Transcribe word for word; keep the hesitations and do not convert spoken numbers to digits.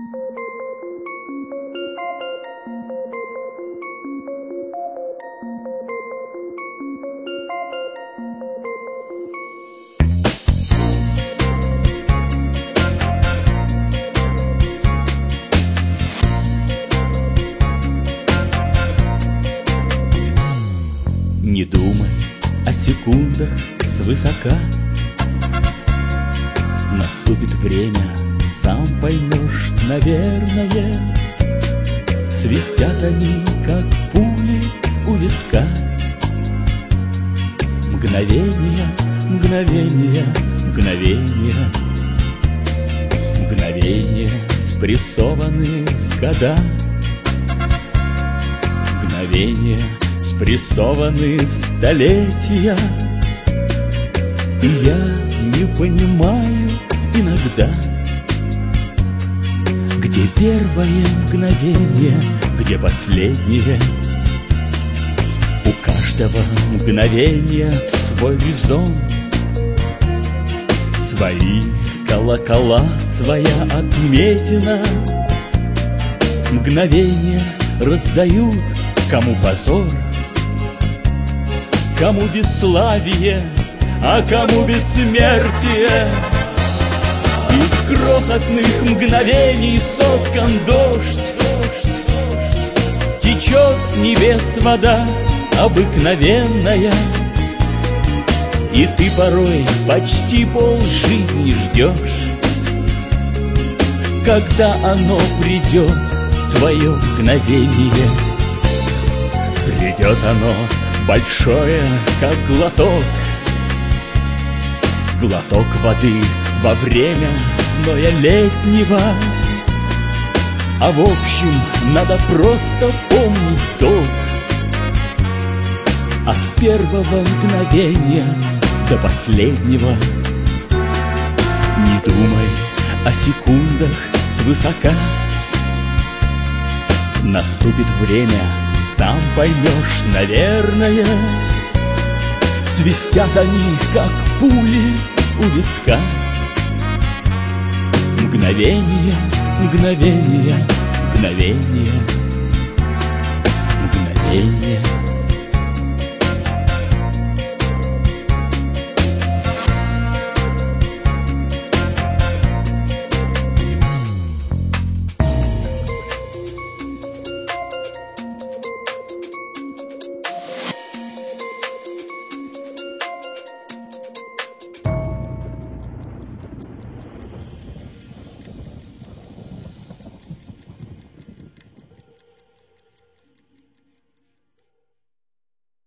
Не думай о секундах свысока. Наступит время, сам поймешь, наверное. Свистят они, как пули у виска. Мгновения, мгновения, мгновения. Мгновения спрессованы в года. Мгновения спрессованы в столетия. И я не понимаю иногда, где первое мгновение, где последнее. У каждого мгновения свой резон, свои колокола, своя отметина. Мгновения раздают кому позор, кому бесславие, а кому бессмертие. Из крохотных мгновений соткан дождь, течет с небес вода обыкновенная. И ты порой почти полжизни ждешь, когда оно придет, твое мгновение. Придет оно большое, как глоток, глоток воды во время зноя летнего. А в общем, надо просто помнить долг. От первого мгновения до последнего. Не думай о секундах свысока. Наступит время, сам поймешь, наверное. Свистят они, как пули у виска. Мгновения, мгновения, мгновения, мгновения.